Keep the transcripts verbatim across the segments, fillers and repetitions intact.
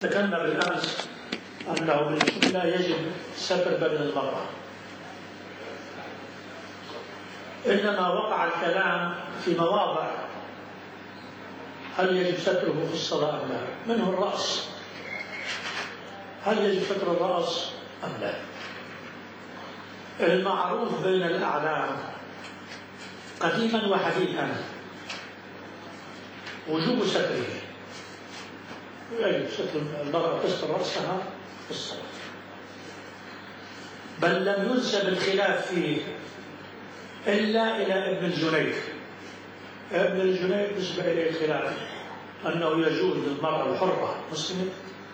تكلم بالأمس أنه بالجملة يجب ستر بدن المرأة، إنما وقع الكلام في مواضع هل يجب ستره في الصلاة أم لا؟ منه الرأس، هل يجب ستر الرأس أم لا؟ المعروف بين الأعلام قديما وحديثا وجوب ستره، يجب ستر المرأة تستر رأسها في الصلاة، بل لم ينسب الخلاف فيه إلا إلى ابن الجنيد. ابن الجنيد نسب إليه الخلاف أنه يجوز للمرأة الحرة المسلمة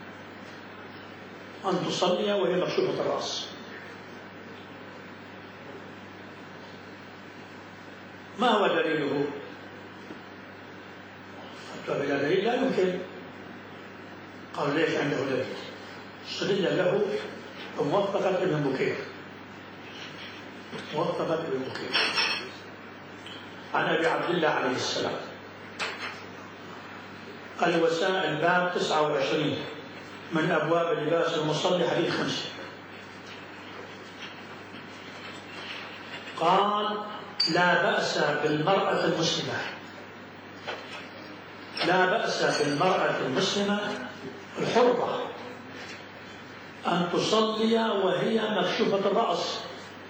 أن تصلي وهي مكشوفة الرأس. ما هو دليله؟ حتى بلا دليل لا يمكن. قال ليش عنده دليل؟ استدل له بموثقة ابن بكير، موثقة ابن بكير عن أبي عبد الله عليه السلام. الوسائل باب تسعة وعشرين من أبواب لباس المصلي حديث خمسة. قال لا بأس بالمرأة المسلمة، لا بأس بالمرأة المسلمة الحرة أن تصلي وهي مكشوفة الرأس.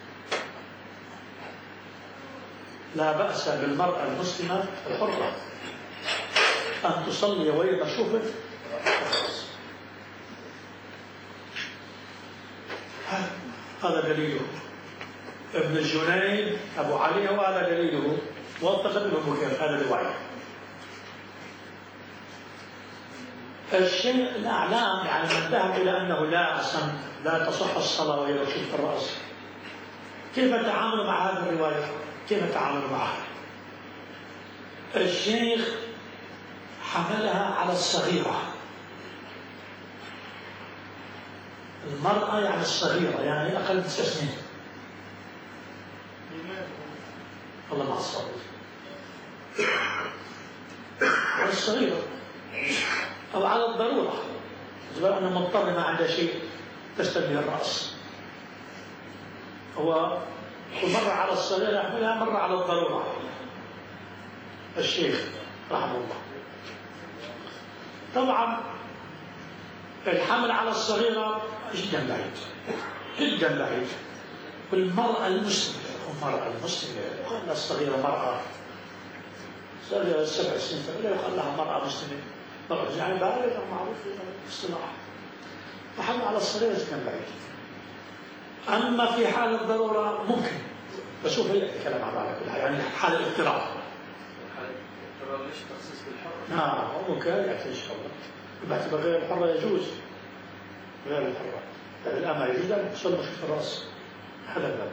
لا بأس بالمرأة المسلمة الحرة أن تصلي وهي مكشوفة الرأس. هذا دليله ابن الجنيد أبو علي، وهذا دليله وثق ابن بكير هذا الرواية. الشيء الأعلام يعني من ذهب إلى أنه لا أصلا لا تصح الصلاة وهي مكشوفة الرأس، كيف تعاملوا مع هذه الرواية؟ كيف تعاملوا معها؟ الشيخ حملها على الصغيرة، المرأة يعني الصغيرة يعني أقل من تسع سنين. الله مع الصبر. على الصغيرة أو على الضرورة، إذا أنا مضطر ما عندها شيء تستني الرأس. هو مرة على الصغيرة يحملها، مرة على الضرورة. الشيخ رحمه الله. طبعا الحمل على الصغيرة جدا بعيد، جدا بعيد. والمرأة المسلمة، المرأة المسلمة يقال الصغيرة مرأة صغيرة سبع سنين لا يقال لها مرأة مسلمة، مرأة يعني بالغة معروف في الاصطلاح. الحمل على الصغيرة جدا بعيد. أما في حال الضرورة ممكن، بس هو في كلام على كل حال، يعني حال الاضطرار. ليش تخصيص بالحرة؟ نعم ممكن يأتي إن شاء الله. باعتبار غير الحرة يجوز، غير الحرة الآن ما يجوز أن تصلي في الرأس. هذا الباب.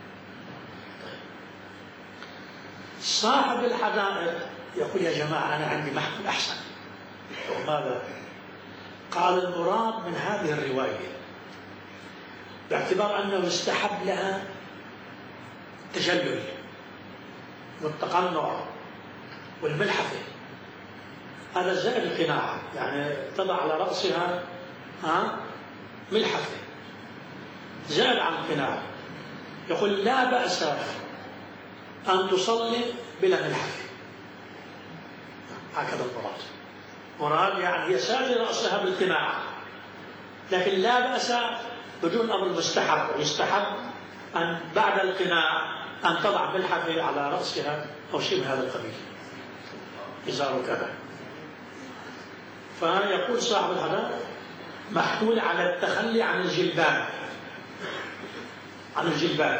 صاحب الحدائق يقول يا جماعة أنا عندي محمل أحسن. وماذا؟ قال المراد من هذه الرواية باعتبار أنه يستحب لها التجلل والتقنع والملحفة، هذا زائد القناع، يعني تضع على رأسها ها ملحفة زائد عن القناع. يقول لا بأس أن تصلي بلا ملحفة، هكذا المراد. مراد يعني يسال رأسها بالقناع، لكن لا بأس بدون أمر مستحب. يستحب أن بعد القناع أن تضع ملحفة على رأسها أو شيء من هذا القبيل، إزار كذا. فيقول صاحب الحدائق محمول على التخلي عن الجلباب، عن الجلباب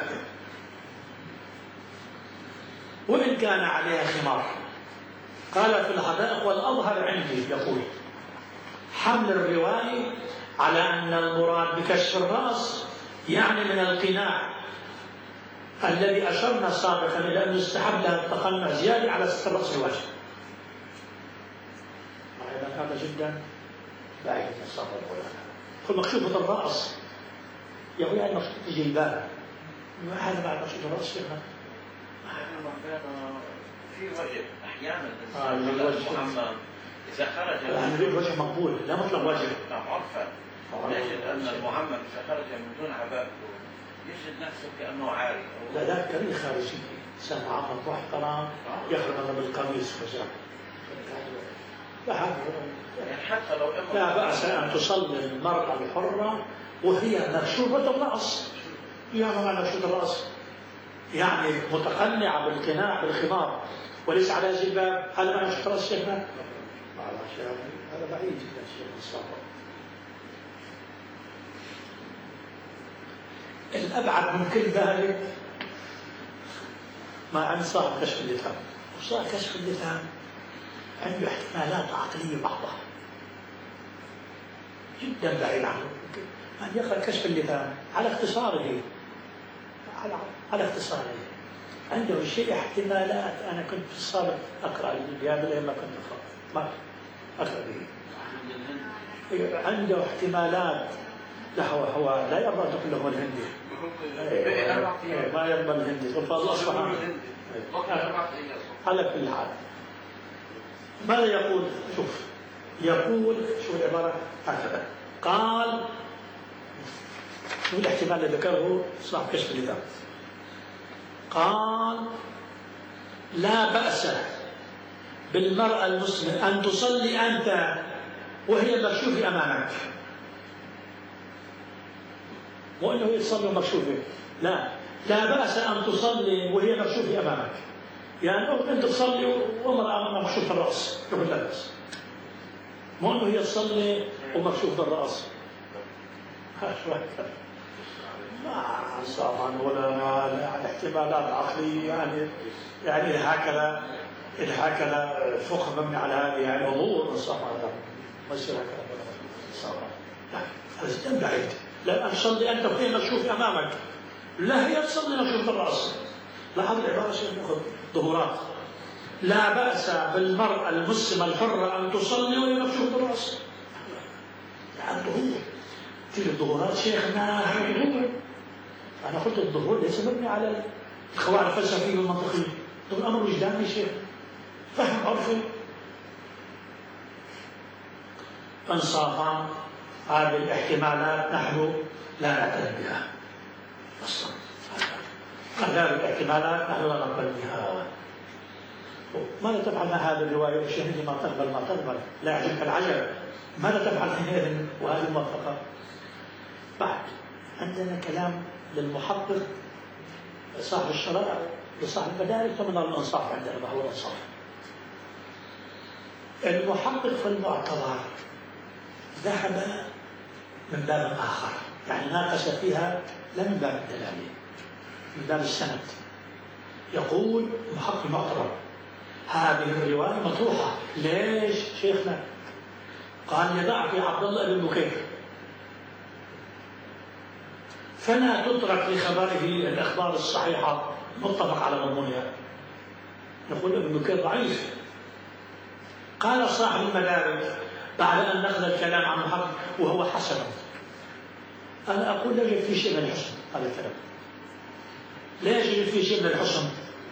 وإن كان عليها خمار. قال في الحدائق والأظهر عندي يقول حمل الرواية على أن المراد بكشف الرأس يعني من القناع الذي أشرنا سابقا إلى أن يستحب لها التقنع زيادة على ستر رأس الوجه. هذا جدا بعيد من الصبر العلماء. كل مكشوفة الرأس يقول يعني مكشوفة الجلباب، هذا بعد مكشوفة الرأس فيها في وجه أحيانا آه محمد إذا خرج يعني نريد وجه مقبول لا مطلق وجه. نعم عرفا يجد أن المعمم إذا خرج من دون عباءة يجد نفسه كأنه عاري. لا ذاك كريه خارجي إنسان معمم محترم يخرج من القميص وجهه. لا يعني حتى لو لا بأس أن تصلي المرأة الحرة وهي مكشوفة الرأس. يعني ما مكشوفة الرأس يعني متقنعة بالقناع بالخمار وليس على جلباب. هذا ما مكشوفة الرأس شيخنا؟ هذا بعيد جدا شيخ الصبر. الأبعد من كل ذلك ما عند صاحب كشف اللثام. وصاحب كشف اللثام عنده احتمالات عقلية بعضها جدا بعيد عنه. أن يقرأ كشف اللثام على اختصاره على, على اختصاره عنده شيء احتمالات. أنا كنت في السابق أقرأ بهذا الأيام ما كنت أقرأ ما أقرأ به. عنده احتمالات. لا هو هو لا يرضى تقول له الهندي ما يرضى الهندي والفضل أصبح على كل حال. ماذا يقول؟ شوف يقول شو العبارة هكذا قال شو الاحتمال اللي ذكره صاحب كشف اللثام. قال لا بأس بالمرأة المسلمة أن تصلي أنت وهي مكشوفة أمامك. مو أنه يصلي مكشوفة لا لا بأس أن تصلي وهي مكشوفة أمامك. يعني أنت تصلي وامرأة مكشوفة الرأس يقول لا بأس. مو أنه هي تصلي ومكشوفة الرأس. ما صار ولا يعني احتمالات عقلية يعني يعني هكذا هكذا فقه مبني على هذه يعني أمور صار هذا ما يصير هكذا صار. لا هذا جدا بعيد. لا تصلي أنت وهي مكشوفة أمامك. لا هي تصلي مكشوفة الرأس. لا هذه العبارة شيء نأخذ ظهورات. لا بأس بالمرأة المسلمة الحرة أن تصلي وهي مكشوفة الرأس. يعني الظهور في الظهورات شيخنا هذا الظهور. أنا قلت الظهور ليس مبني على القواعد الفلسفية والمنطقية. هذا أمر وجداني شيخ فهم عرفي. انصافا هذه الاحتمالات نحن لا نعترف بها أصلا. هذه الاحتمالات نحن لا نقبل بها. ماذا تفعل مع هذه الرواية الشهيدة ما تقبل ما تقبل لا يعجبك العجب. ماذا تفعل حينئذ وهذه الموافقة؟ بعد عندنا كلام للمحقق صاحب الشرائع لصاحب المدارك ثم الانصاف. عندنا ما هو الانصاف. المحقق في المعتبر ذهب من باب آخر يعني ناقش فيها لا من باب الدلالة من باب السند. يقول محقق المعتبر هذه الرواية مطروحة. ليش شيخنا؟ قال يضع في عبد الله بن بكير فلا تترك لخبره الأخبار الصحيحة متفق على مضمونها. يقول ابن بكير ضعيف. قال صاحب المدارك بعد أن نأخذ الكلام عن محقق وهو حسن. أنا أقول لا يوجد في شيء من الحسن. هذا الكلام لا يوجد في شيء من الحسن.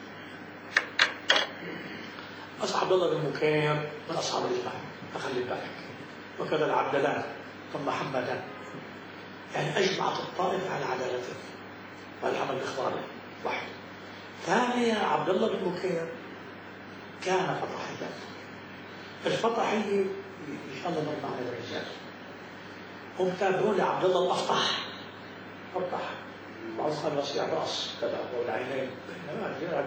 أصحاب الله بن بكير من أصحاب الإجماع أخلي بالك. وكذا العبدلان ثم محمدان يعني أجمعت الطائفة على عدالته والعمل بإخباره. واحد. ثانيا عبد الله بن بكير كان فطحيا. الفطحي إن شاء الله نرمى على الرجال هم تابعون لعبد الله الأفطح. أفطح بعض قال وسيع الرأس كذا والعينين بينما الجنة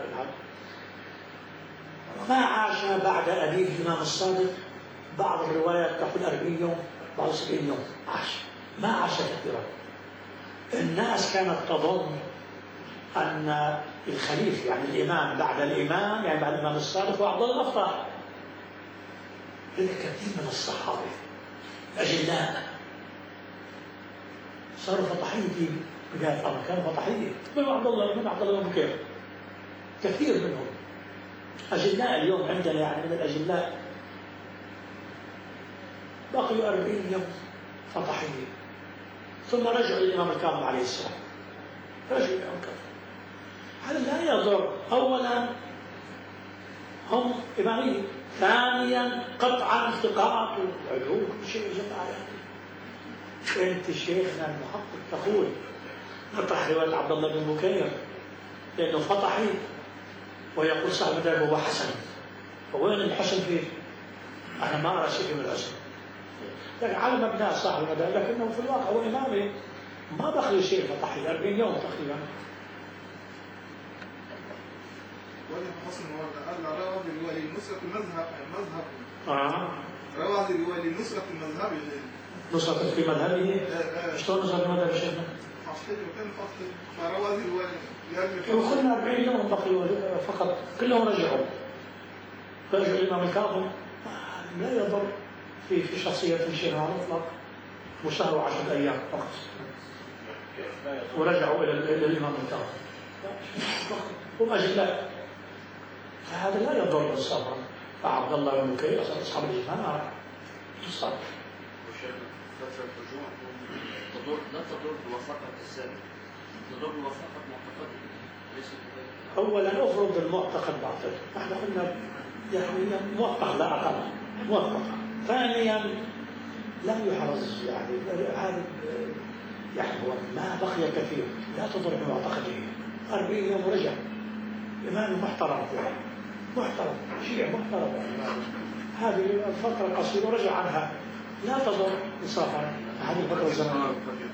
ما عاش بعد أبيه الإمام الصادق. بعض الروايات تقول أربعين يوم بعض سبعين يوم عاش. ما عاش كثيرا. الناس كانت تظن أن الخليفة يعني الإمام بعد الإمام يعني بعد الإمام الصادق هو عبد الله الأفطح. لذلك كثير من الصحابة الأجلاء صاروا فطحية في بداية الأمر. كانوا فطحية من عبد الله من عبد الله بن بكير كثير منهم أجلاء. اليوم عندنا يعني من الأجلاء بقيوا أربعين يوم فطحية ثم رجعوا للإمام الكاظم عليه السلام. رجعوا للإمام الكاظم. هذا لا يضر. أولا هم إمامية ثانيا قطعا التقاط وعلوم كل شيء جمع يعني. انت شيخنا المحقق تقول نطرح روايه عبد الله بن بكير لانه فطحي ويقول صاحب المذهب هو حسن، فوين الحسن فيه؟ انا ما ارى شيء من الحسن، لكن على مبنى صاحب المذهب، لكنه في الواقع هو امامي ما بخلي شيء فطحي أربعين يوم تقريبا. وجه حسن هو روى الرواية لنصرة المذهب المذهب اه روى الرواية لنصرة المذهب نصرة في مذهبه. شلون نصرة المذهب يا شيخنا؟ فصحي وكان فصحي فروى الرواية وخلنا أربعين يوم بقي فقط، كلهم رجعوا رجعوا الإمام الكاظم. لا يضر في في شخصية شيء على الإطلاق، وشهر وعشرة أيام فقط ورجعوا إلى إلى الإمام الكاظم هم أجلاء، فهذا لا يضر الصبر. فعبد الله بن بكير أصحاب الإجماع صار. فترة الرجوع تضر لا تضر بوثاقة السابق، تضر بوثاقة معتقده ليس كذلك. أولا أفرض المعتقد باطل، نحن قلنا يعني موثق لا أقل موثق. ثانيا لم يحرز يعني هذا يعني ما بقي كثير، لا تضر بمعتقده. أربعين يوم ورجع إمام محترم يعني محترم شيء محترم يعني. هذه الفترة قصيرة ورجع عنها، لا تضر إنصافا هذه الفترة الزمنية.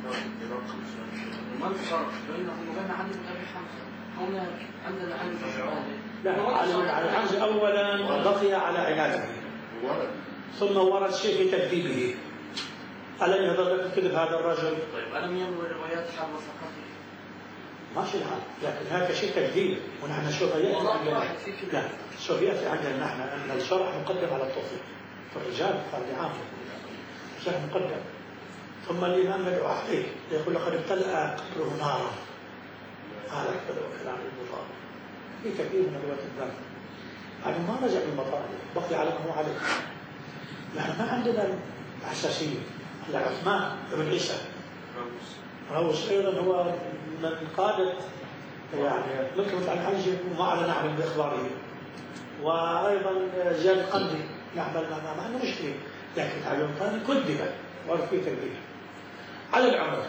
وما الفرق بينهم وبين علي بن أبي حمزة؟ هنا عندنا علي بن أبي حمزة. لا، علي بن أبي حمزة أولا بقي على عناده، ثم ورد شيء في تكذيبه. ألم يظل يكذب هذا الرجل؟ طيب ألم يروي روايات حال وثقته؟ ماشي الحال، لكن هذا شيء تكذيب، ونحن شوف يأتي عندنا لا شوف يأتي عندنا نحن أن الشرع مقدم على التوفيق، فالرجال قال لعام الشرع مقدم. ثم الإمام يدعو عليه يقول لقد امتلأ قبره نارا، هذا كلام المطار في كثير من روايات الدم. يعني ما رجع بالمطار، بقي على ما هو عليه. نحن ما عندنا حساسية. عثمان بن عيسى روس أيضا هو من قادة يعني نكبت عن حجه وما على نعمل بإخباره، وأيضا زياد القندي يعمل ما عنده مشكلة، لكن على الثاني كذب ورد فيه تكذيب على العمر.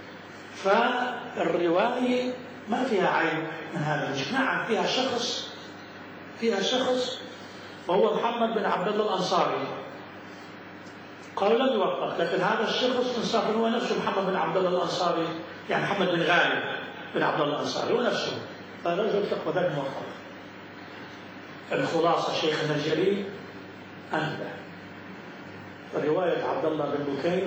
فالرواية ما فيها عين من هذا الوجه. نعم فيها شخص فيها شخص وهو محمد بن عبد الله الأنصاري، قالوا لم يوفق، لكن هذا الشخص انصافا هو نفسه محمد بن عبد الله الأنصاري، يعني محمد بن غالب بن عبد الله الأنصاري هو نفسه، فرجل ثقة ذاك موفق. الخلاصة شيخنا الجليل أنبه رواية عبد الله بن بكير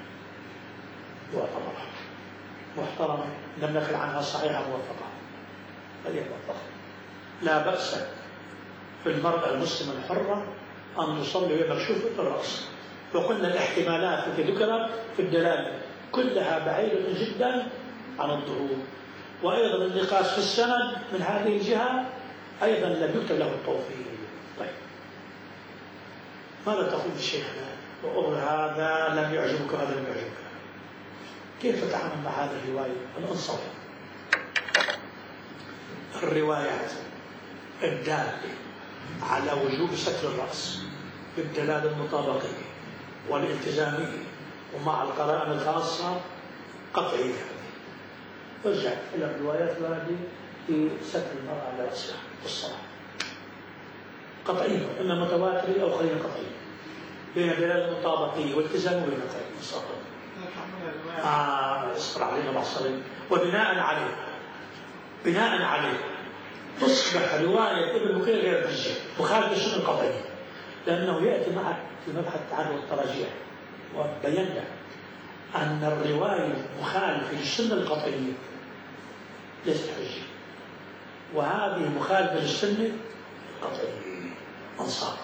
معتبرة محترمة، لم نقل عنها صحيحة موفقة، فهي موفقة. لا بأس في المرأة المسلمة الحرة أن تصلي وهي مكشوفة الرأس، وقلنا الاحتمالات التي ذكرت في الدلالة كلها بعيدة جدا عن الظهور. وأيضا النقاش في السند من هذه الجهة أيضا لم يكتب له التوفيق. طيب ماذا تقول الشيخنا؟ وأقول هذا لم يعجبك وهذا لم يعجبك، كيف تتعامل مع هذه الرواية؟ الأنصاف الروايات الدالة على وجوب ستر الرأس بالدلالة المطابقية والالتزامية ومع القرائن الخاصة قطعية. ارجع إلى الروايات الواردة في ستر المرأة على رأسها في الصلاة قطعية، إما متواترة أو غير قطعية، بين دلالة مطابقية والتزام وبين قطعية الصلاة. آه اصبر علينا بعصرين. وبناء عليه بناء عليه تصبح رواية ابن بكير غير حجة مخالفة للسنة القطعية، لأنه يأتي معك في مبحث التعرض والتراجيح وبينا أن الرواية مخالفة للسنة القطعية ليست حجة، وهذه مخالفة للسنة القطعية أنصار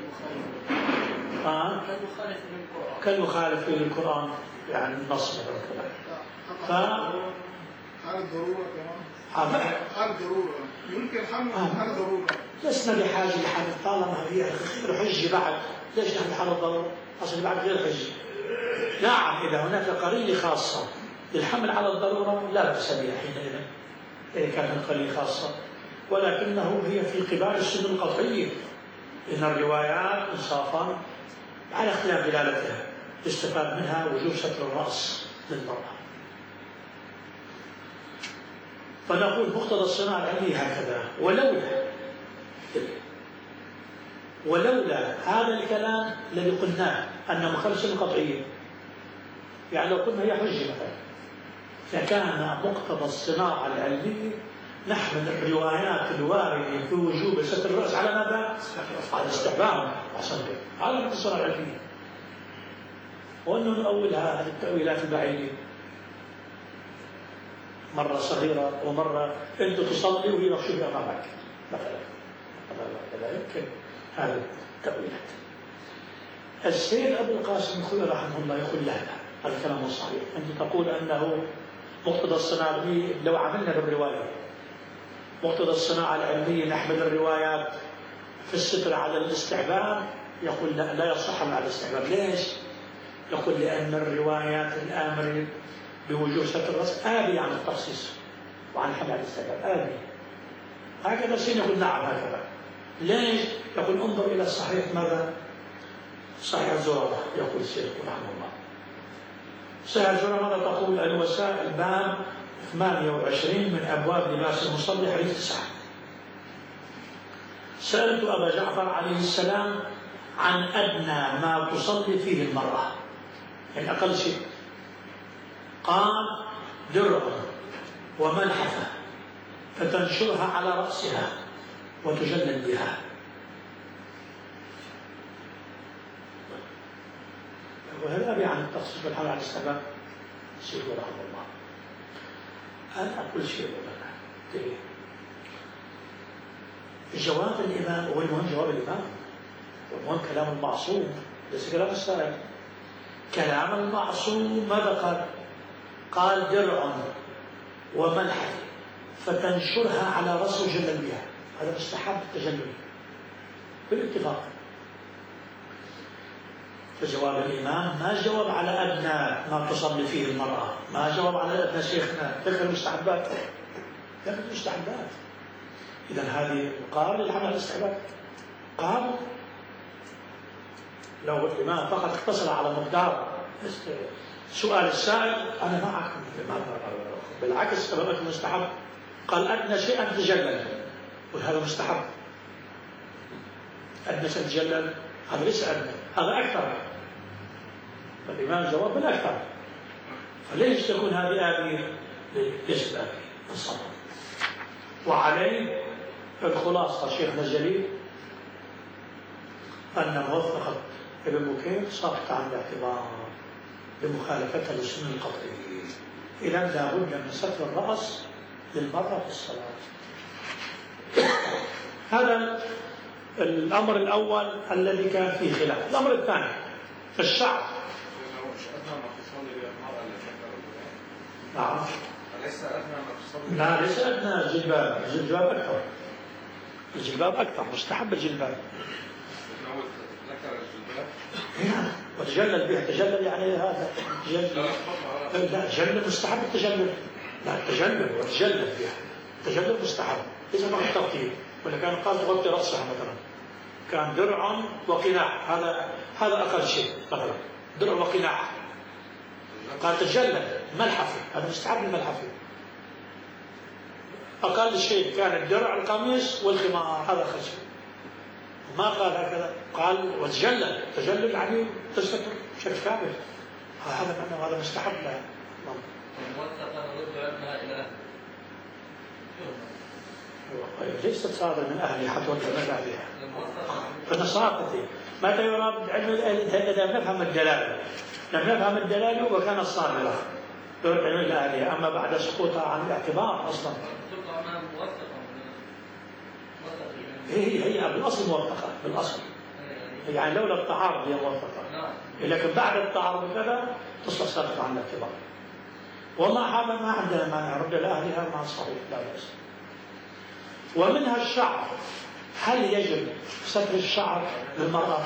آه. كالمخالفة للقرآن يعني النص والكلام. ف حال الضرورة كمان حال الضرورة يمكن حمل حال الضرورة، لسنا بحاجة لحمل طالما هي غير حجة بعد. ليش نحن حال الضرورة؟ أصل بعد غير حجة. نعم إذا هناك قرينة خاصة للحمل على الضرورة لا بأس بها حينئذ إذا كانت القرينة خاصة، ولكنه هي في قبال السنة القطعية إن الروايات إنصافا على اختلاف دلالتها يستفاد منها وجوب ستر الرأس للمرأة. فنقول مقتضى الصناعة العلمية هكذا. ولولا ولولا هذا الكلام الذي قلناه أن مخالفة قطعية، يعني لو قلنا هي حجة مثلا، لكان مقتضى الصناعة العلمية نحمل الروايات الواردة في وجوب ستر الرأس على ماذا؟ على استحباب. هذا من الصناعة العلمية، وأنه نؤولها هذه التأويلات البعيدة، مرة صغيرة ومرة أنت تصلي وهي مكشوفة أمامك مثلا، لا يمكن هذه التأويلات. السيد أبو القاسم الخوئي رحمه الله يقول لا لا، هذا الكلام صحيح. أنت تقول أنه مقتضى الصناعة العلمية لو عملنا بالرواية مقتضى الصناعة العلمية نحمل الروايات في الستر على الاستحباب، يقول لا لا يصح على الاستحباب. ليش؟ يقول لأن الروايات الآمرة بوجوب ستر الرأس آبية عن التخصيص وعن حمل على الاستحباب، آبية. هكذا السين يقول نعم هكذا. ليش؟ يقول انظر إلى الصحيح ماذا؟ صحيح الزرارة، يقول السيد رحمه الله. صحيح الزرارة ماذا تقول؟ الوسائل باب ثمانية وعشرين من أبواب لباس المصلي حديث تسعة. سألت أبا جعفر عليه السلام عن أدنى ما تصلي فيه المرأة، يعني أقل شيء. قال درع وملحفة فتنشرها على رأسها وتجلل بها. وهل أبي عن التخصيص والحمل على الاستحباب؟ سيد رحمه الله. أنا أقول شيء لك جواب الإمام هو المهم، جواب الإمام والمهم كلام المعصوم ليس كلام السائل. كلام المعصوم ماذا قال؟ قال درع وملحف فتنشرها على رأس وجلل بها. هذا مستحب التجلل بالاتفاق. فجواب الإمام ما جواب على أدنى ما تصلي فيه المرأة، ما جواب على أدنى شيخنا ذكر المستحبات، ذكر المستحبات. إذا هذه قال الحمل على الاستحباب. قال لو الإمام فقط اقتصر على مقدار سؤال السائل أنا معك، بالعكس سببت المستحب. قال أدنى شيء أن تتجلل، وهذا مستحب. أدنى شيء تتجلل هذا ليس أدنى، هذا أكثر. فالإمام جواب بالأكثر. فليش تكون هذه آبية؟ ليست آبية الصلاة. وعليه الخلاصة شيخنا الجليل أن موثقة ابن بكير ساقطة عن الاعتبار بمخالفتها للسنة القطعية. إذا لا بد من ستر الرأس للمرأة في الصلاة. هذا الأمر الأول الذي كان فيه خلاف. الأمر الثاني في الشعر. نعم. لا ليس أدنى الجلباب، الجلباب أكثر. الجلباب أكثر، مستحب الجلباب. نعم وتجلل بها. تجلل يعني هذا تجلل. لا تجلل مستحب التجلل. لا تجلل وتجلل بها. تجلل مستحب ليس فقط تغطية. ولا كان قال تغطي رأسها مثلا، كان درع وقناع، هذا هذا أقل شيء مثلا، درع وقناع. قال تجلل ملحفة، هذا مستحب الملحفة. أقل شيء كان الدرع القميص والخمار، هذا أقل شيء. ما قال هكذا، قال وتجلل. تجلل يعني تستتر بشكل كامل. هذا معناه هذا مستحب لها. ليست صادر من أهلها حتى وانت من أهلها. فنصاقتي متى يراد علم إذا نفهم الدلالة، لم نفهم الدلالة وكانت صادرة يرد علم الأهلها، أما بعد سقوطها عن الاعتبار أصلا. هي هي بالأصل موثقة بالأصل، يعني لولا التعارض هي موثقة، لكن بعد التعارض كذا تصبح ساقطة عن الاعتبار. وما هذا ما عندنا مانع، رد لأهلها مع الصحيح لا بأس. ومنها الشعر. هل يجب ستر الشعر للمرأة؟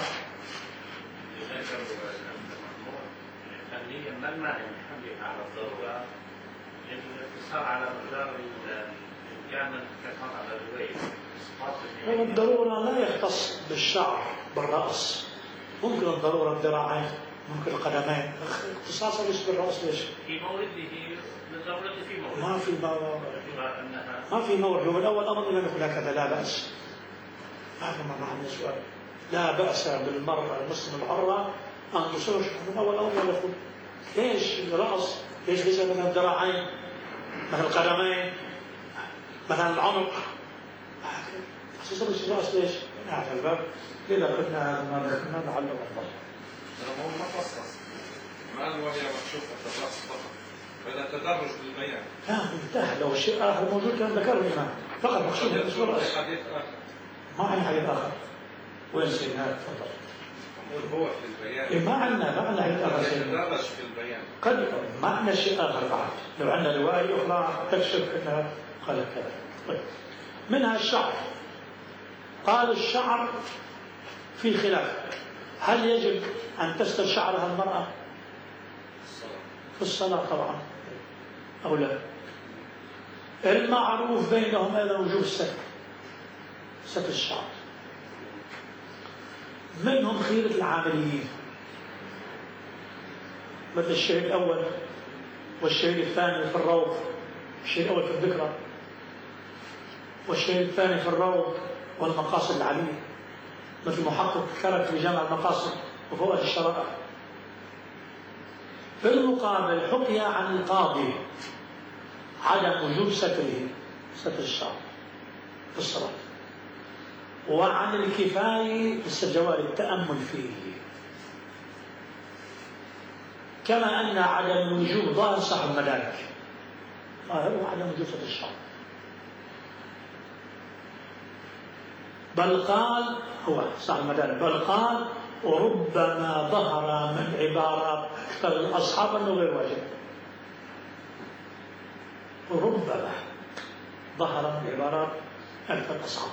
منع حملها على الضرورة، الاقتصار على مقدار الضرورة لا يختص بالشعر بالرأس، ممكن الضرورة الذراعين، ممكن القدمين، اختصاصا ليش بالرأس ليش؟ في مورده للضرورة في مورد. ما في مورد. ما في مورد، ومن أول أمر لم يكن هكذا، لا بأس. هذا ما معنى السؤال. لا بأس بالمرأة المسلم الحرة أن تصير من أول أمر لم يكن. ليش الرأس؟ ليش ليس من الذراعين؟ مثل القدمين، مثلا العنق. خصوصا الرأس ليش؟ هذا الباب. لذا قلنا هذا ما ذكرنا لعله أفضل. هو ما خصص ما قال وهي مكشوفة الرأس فقط، فلا تدرج بالبيان. لا انتهى، لو شيء آخر موجود كان ذكره الإمام فقط مكشوفة بالنسبة للرأس. حديث آخر. ما عندنا حديث آخر. وين سيدنا؟ تفضل. أقول هو في البيان. إيه ما عندنا ما عندنا حديث آخر سيدنا. تدرج في البيان. قد ما عندنا شيء آخر بعد. لو عندنا رواية أخرى تكشف أنها قالت كذا. طيب. منها الشعر. قال الشعر في خلاف، هل يجب أن تستر شعرها المرأة في الصلاة طبعا أو لا؟ المعروف بينهم هذا وجوب الستر، ستر الشعر. منهم خيرة العاملين مثل الشهيد الأول والشهيد الثاني في الروض، الشهيد الأول في الذكرى والشهيد الثاني في الروض والمقاصد العلية، مثل محقق كرك في جامع المقاصد وفوائد الشرائع. في المقابل حكي عن القاضي عدم وجوب ستره، ستر الشعر في الصلاة، وعن الكفاية باستجواب التأمل فيه، كما أن عدم وجوب ظاهر صاحب المدارك هو عدم وجوب ستر الشعر. بل قال هو صاحب المدارك بل قال وربما ظهر من عبارة أكثر الأصحاب أنه غير واجب. وربما ظهر من عبارات أكثر الأصحاب.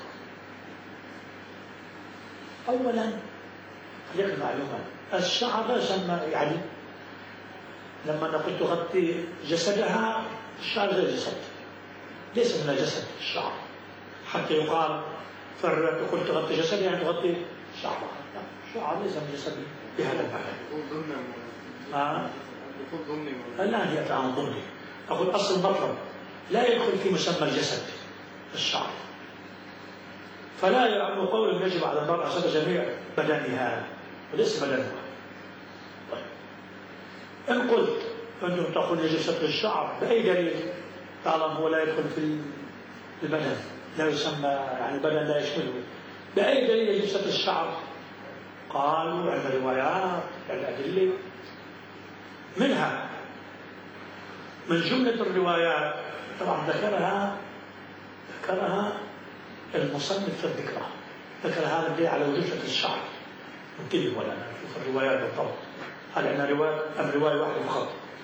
أولا خليك معلومة، الشعر لا يسمى يعني لما نقول تغطي جسدها، الشعر غير جسد، ليس من الجسد الشعر حتى يقال فرق قلت تغطي جسدي يعني تغطي شعرها. لا، الشعر ليس من جسدي بهذا المعنى. ها؟ لا هي عن ضمني. أقول أصل المطلب لا يدخل في مسمى الجسد الشعر، فلا يعلم قول يجب على المرأة ستر جميع بدنها وليس بدنها. طيب. إن قلت أنتم تقول يجب ستر الشعر بأي دليل؟ طالما هو لا يدخل في البدن، لا يسمى يعني بدن لا يشمله، بأي دليل يجب ستر الشعر؟ قالوا عند روايات الأدلة، منها من جملة الروايات طبعا ذكرها ذكرها المصنف في الذكرى، ذكر هذا الدليل على وجوب ستر الشعر. انتبهوا ولا نشوف الروايات بالضبط، هل عندنا رواية أم رواية واحدة فقط؟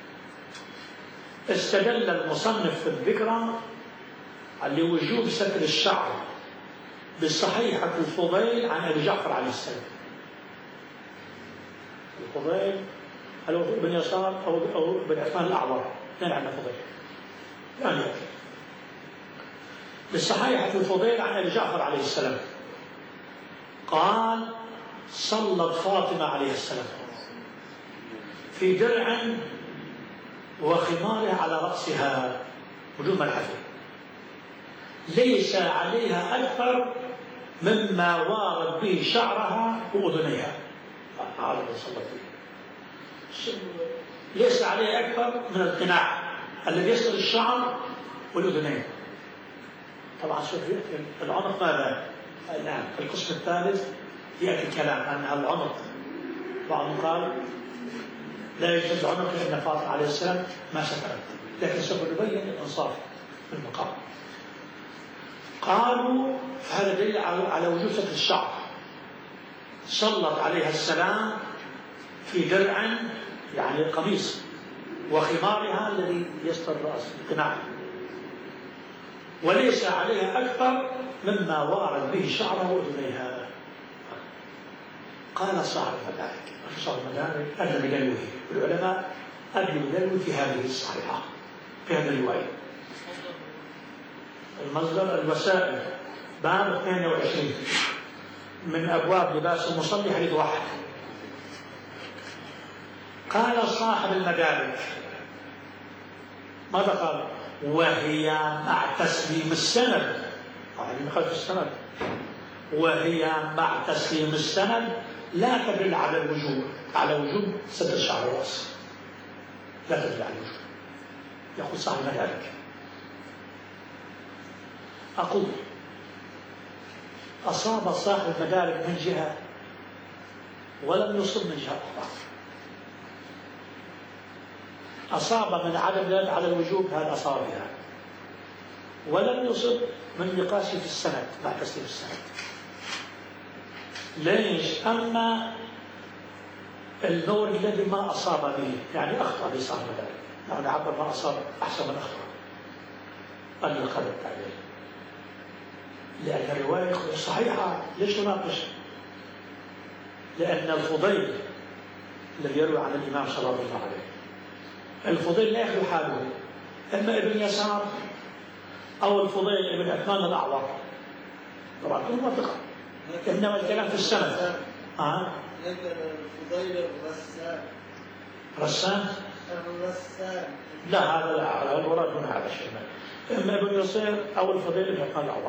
استدل المصنف في الذكرى لوجوب ستر الشعر بصحيحة الفضيل عن أبي جعفر عليه السلام. الفضيل هل هو بن يسار أو أو بن عثمان الأعور؟ اثنين عندنا فضيل يعني بصحيحة الفضيل عن أبي جعفر عليه السلام قال صلت فاطمة عليه السلام في درع وخمارها على رأسها بدون ملحفة، ليس عليها أكثر مما وارد به شعرها وأذنيها. هذا اللي صلت فيه، ليس عليها أكثر من القناع الذي يستر الشعر والأذنين. طبعا شوف يأتي العنق ماذا؟ الآن في القسم الثالث يأتي الكلام عن العنق. بعضهم قال لا يجوز عنق لأن فاطمة عليه السلام ما سترت، لكن سوف نبين الإنصاف في المقام. قالوا هذا دليل على وجوب ستر الشعر. صلت عليها السلام في درع يعني قميص وخمارها الذي يستر الرأس القناع، وليس عليها أكثر مما وارد به شعرها وأذنيها. قال صاحب المدارك صاحب المدارك أدل بدلوه، والعلماء أدلوا بدلوه في هذه الصحيحة في هذه الرواية. المصدر الوسائل باب اثنين وعشرين من أبواب لباس المصلي حديث واحد. قال صاحب المدارك ماذا قال؟ وهي مع تسليم السند، يعني من خلف السند، وهي مع تسليم السند لا تدل على الوجوب، على وجوب ستر شعر الراس، لا تدل على الوجوب. يقول صاحب المدارك أقول أصاب صاحب المدارك من جهة ولم يصب من جهة أخرى. أصاب من عدم دلالة على الوجوب، هذا أصاب بها، ولم يصب من نقاشه في السند مع تسليم السند. ليش؟ أما النور الذي ما أصاب به، يعني أخطأ به صاحب المدارك، يعني عبر ما أصاب أحسن من أخطأ، قال القدر عليه، لأن الرواية صحيحة. ليش نناقش؟ لأن الفضيل الذي يروي عن الإمام صلى الله عليه، الفضيل لا يخلو حاله، إما ابن يسار أو الفضيل ابن عثمان الأعور، طبعا كلهم ثقة، إنما الكلام في السند. آه. الفضيل الرسام رسام؟ الرسام لا، هذا لا، هذا المراد من هذا الشيء، إما ابن يسار أو الفضيل ابن عثمان الأعور.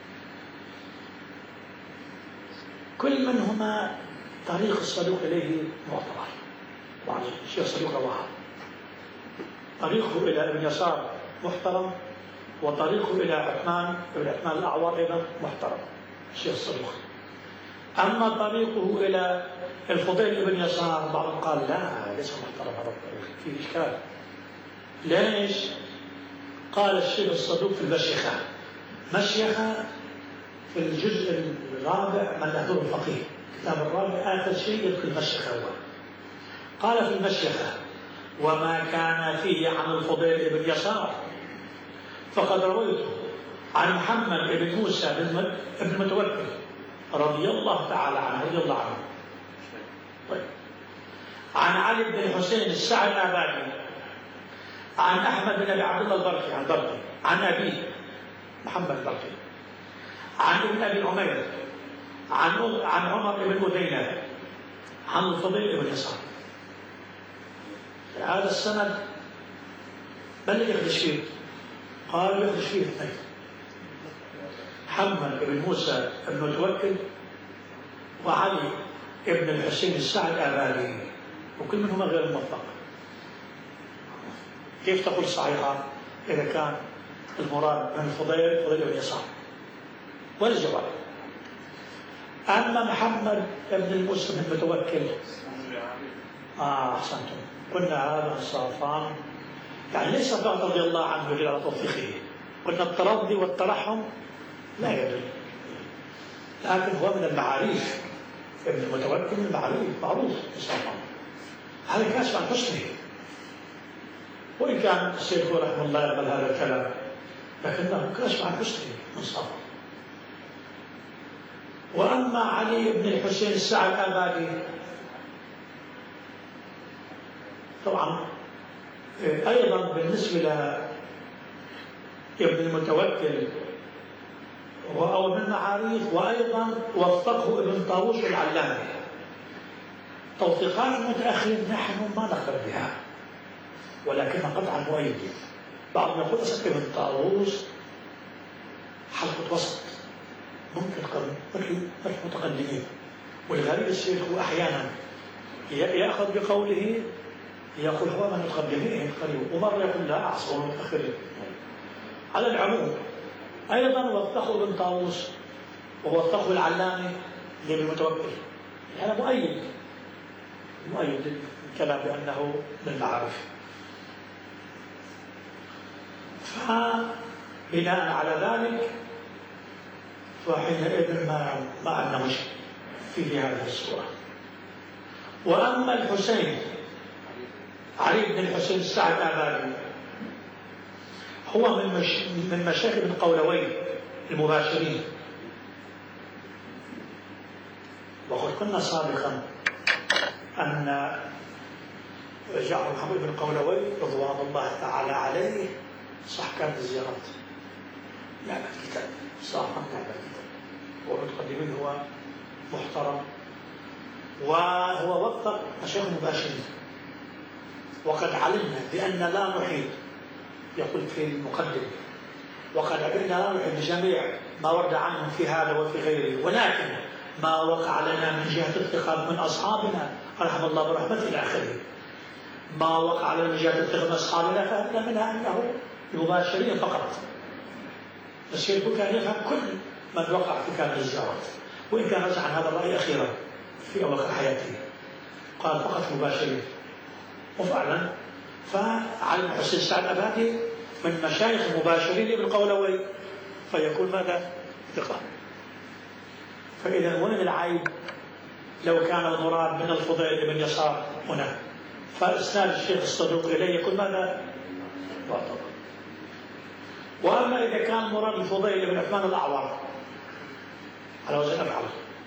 كل منهما طريق الصدوق إليه معتبر، طبعا الشيخ الصدوق الله، طريقه إلى ابن يسار محترم، وطريقه إلى عثمان ابن عثمان الأعور أيضا محترم الشيخ الصدوق. أما طريقه إلى الفضيل ابن يسار بعضهم قال لا، ليس محترم هذا الطريق، فيه إشكال. ليش؟ قال الشيخ الصدوق في المشيخة، مشيخة في الجزء الرابع من نهضر الفقيه، كتاب الرابع آخر شيء يدخل المشيخة هو. قال في المشيخة: وما كان فيه عن الفضيل بن يسار فقد رويته عن محمد بن موسى بن متوكل رضي الله تعالى عنه رضي الله عنه طيب. عن علي بن الحسين السعد الآبادي، عن أحمد بن أبي عبد الله البرقي عن برقي، عن أبيه محمد البرقي، عن ابن أبي عمير، عن عن عمر بن أدينة، عن الفضيل بن يسار. هذا السند من اللي يخدش فيه؟ قال يخدش فيه اثنين: محمد بن موسى بن متوكل وعلي بن الحسين السعد الآبادي، وكل منهما غير موفق. كيف تقول صحيحة إذا كان المراد من الفضيل فضيل بن يسار؟ ولا الجواب. أما محمد بن موسى بن متوكل آه أحسنتم، قلنا هذا الصافان، يعني ليس فقط رضي الله عنه يدل على توثيقه، قلنا الترضي والترحم لا يدل، لكن هو من المعاريف، ابن المتوكل من المعاريف معروف الصافان، هذا كاشف عن حسنه، وإن كان الشيخ رحمه الله يقبل هذا الكلام، لكنه كاشف عن حسنه من صافان. وأما علي بن الحسين السعد الآبادي طبعا أيضا بالنسبة لابن المتوكل هو من المعاريف، وأيضا وثقه ابن طاووس العلامي. توثيقات المتأخرين نحن ما نقبل بها، ولكن قطعا مؤيد. بعضهم يقول أصلا ابن طاووس حلقة وسط، ممكن قبل مثل المتقدمين، والغريب الشيخ هو أحيانا يأخذ بقوله يقول هو من المتقدمين قريب، ومرة يقول لا أعصر المتأخرين. على العموم أيضا وثقه ابن طاووس ووثقه العلامي لابن المتوكل، هذا يعني مؤيد مؤيد الكلام بأنه من المعارف. فبناء على ذلك فحينئذ ما ما عندنا مشكلة في هذه الصورة. وأما الحسين علي بن الحسين السعد الآبادي هو من مش من مشايخ ابن قولوي المباشرين، وقد قلنا سابقا أن جعفر محمد بن قولوي رضوان الله تعالى عليه صح كانت الزيارات، نعم الكتاب صراحة نعم الكتاب، والمتقدمين هو محترم، وهو وفق مشايخ مباشرين. وقد علمنا بأن لا نحيط، يقول في المقدمة، وقد علمنا لا نحيط بجميع ما ورد عنه في هذا وفي غيره، ولكن ما وقع لنا من جهة الثقة من أصحابنا رحم الله برحمته إلى آخره، ما وقع لنا من جهة الثقة من أصحابنا فهمنا منها أنه المباشرين فقط. الشيخ كان يفهم كل من وقع في كامل الزيارات، وإن كان رجع عن هذا الرأي أخيرا في أواخر حياته، قال فقط مباشرين. وفعلا فعلم حسين سعد أبادي من مشايخ مباشرين ابن قولوي، فيكون ماذا؟ ثقة. فإذا وين العيب لو كان المراد من الفضيل بن يسار هنا، فإسناد الشيخ الصدوق إليه يكون ماذا؟ معتبر. وأما إذا كان مراد الفضيل بن عثمان الأعور على وزن أفعل،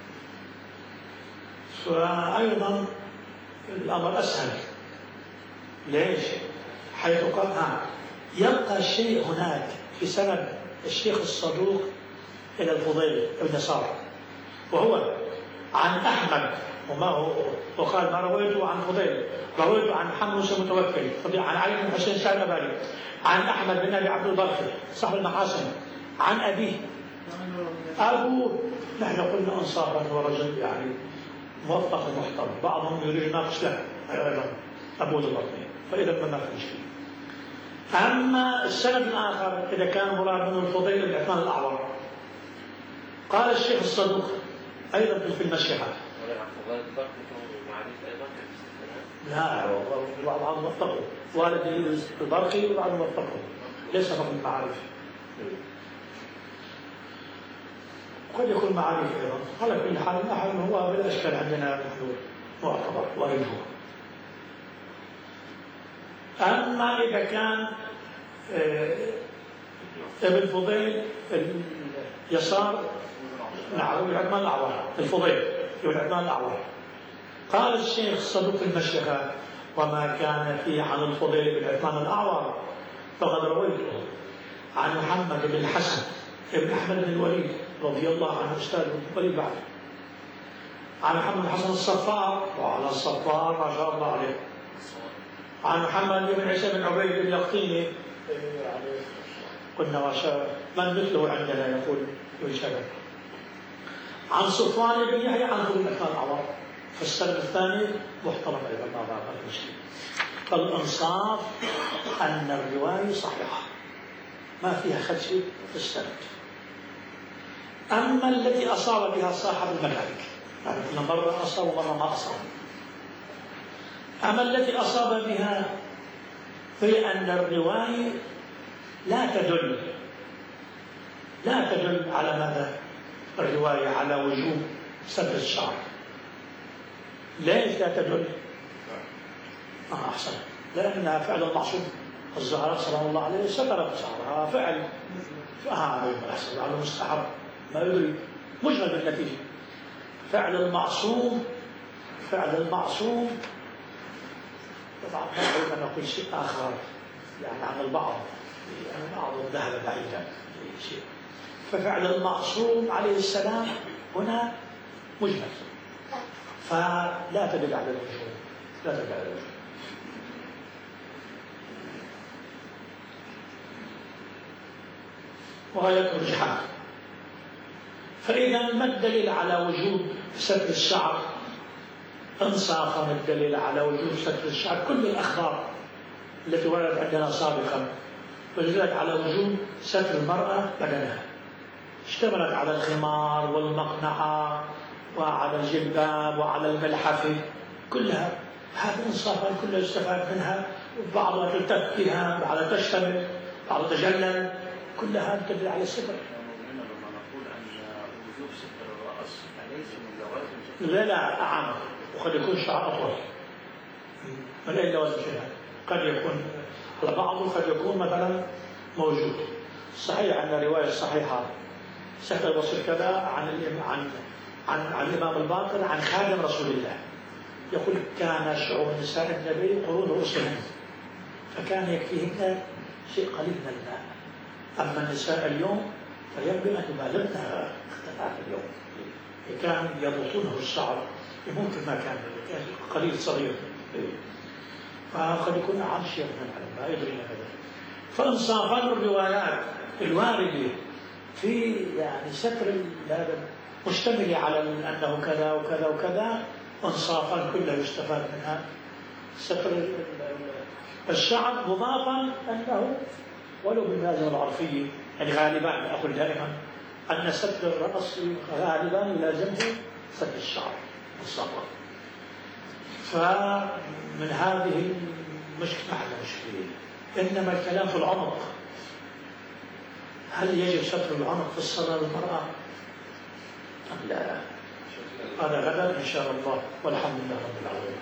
فأيضا الأمر أسهل. ليش؟ حيث قال ها يبقى الشيء هناك في سند الشيخ الصدوق إلى الفضيل بن يسار، وهو عن أحمد، وما هو وقال ما رويته عن فضيل رويته عن محمد بن متوكل، عن علي بن حسين سعد أبادي، عن أحمد بن أبي عبد البرخي صاحب المحاسن، عن أبيه أبوه. نحن قلنا أنصافا ورجل يعني موفق ومحترم، بعضهم يريد يناقش له أيضا أبوه البرخي، فإذا ما في شيء. أما السند الآخر إذا كان مراد من الفضيل بن عثمان الأعور، قال الشيخ الصدوق أيضا في المشيخة لا بعضهم وفقوا، والد البرقي وبعضهم وفقوا، ليس فقط المعارف، قد يكون معارف أيضا. على كل حال نحن هو بالأشكال عندنا نحن معتبر وارد هو. أما إذا كان ابن فضيل يسار نعم ابن عثمان الأعور الفضيل ابن عثمان الأعور، قال الشيخ الصدوق في المشيخة وما كان فيه عن الفضيل بن عثمان الأعور فقد رويته عن محمد بن الحسن ابن أحمد بن الوليد رضي الله عنه أستاذ الوليد بعد، عن محمد بن الحسن الصفار، وعلى الصفار ما شاء الله عليه، عن محمد بن عيسى بن عبيد اليقطيني يعني قلنا من مثله عندنا يقول يشبه، عن صفوان بن يحيى عن فضيل بن عثمان الأعور. فالسند الثاني محترم أيضا ما بعد المسلم. فالإنصاف أن الرواية صحيحة ما فيها خدش في السند. أما التي أصاب بها صاحب المدارك يعني كل مرة أصاب ومرة ما أصاب، أما التي أصاب بها في أن الرواية لا تدل لا تدل على ماذا؟ الرواية على وجوب سبر الشعر. ليش لا تدل؟ آه أحسن، لأنها فعل المعصوم الزهراء صلى الله عليه سترت شعرها فعل فهذا أحسن على مستحب ما يدري مجمل بالنتيجة. فعل المعصوم فعل المعصوم طبعا لا أريد أن أقول شيء آخر يعني عن البعض، يعني بعضهم ذهب بعيدا في شيء. ففعل المعصوم عليه السلام هنا مجمل، فلا تدل على الوجوب، لا تدل على الوجوب. وغاية الرجحان. فإذا ما الدليل على وجوب ستر الشعر؟ انصافا الدليل على وجوب ستر الشعر كل الأخبار التي وردت عندنا سابقا فدلت على وجوب ستر المرأة بدنها، اشتملت على الخمار والمقنعة وعلى الجلباب وعلى الملحفة كلها. هذا انصافا كلها يستفاد منها، بعضها تلتف فيها بعضها تشتمل بعضها تجلل، كل هذا تدل على الستر. لا لا أعم، وقد يكون شعر أطول من أي لوازم شيء، قد يكون على بعضه قد يكون مثلا موجود. صحيح أن رواية صحيحة سهل البصري كذا عن عن عن عن الإمام الباقر عن خادم رسول الله يقول كان شعور نساء النبي قرون رؤوسهن فكان يكفيهن شيء قليل من الماء، أما النساء اليوم فيبدو أن بالغنا اختلاف اليوم. كان يضبطونه الشعر ممكن ما كان قليل صغير، فقد يكون عن شيء من العلم لا يدري هذا. فانصافا الروايات الواردة في يعني ستر هذا مشتمل على أنه كذا وكذا وكذا، انصافا كلها يستفاد منها ستر الشعر، مضافا أنه ولو بالمازن العرفية يعني غالبا أقول دائما أن ستر الرأس غالبا يلازمه ستر الشعر الصغر. فمن هذه المشكلة على مشكلة. إنما الكلام في العنق، هل يجب ستر العنق في الصلاة للمرأة أم لا؟ هذا غدا إن شاء الله، والحمد لله رب العالمين.